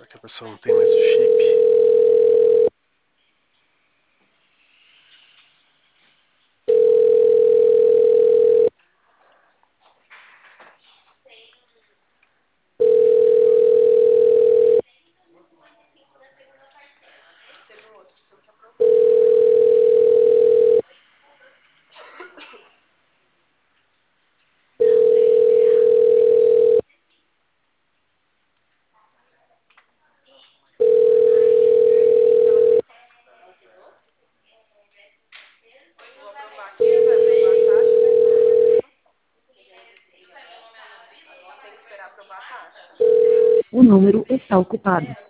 Será que a pessoa não tem mais o chip? O número está ocupado.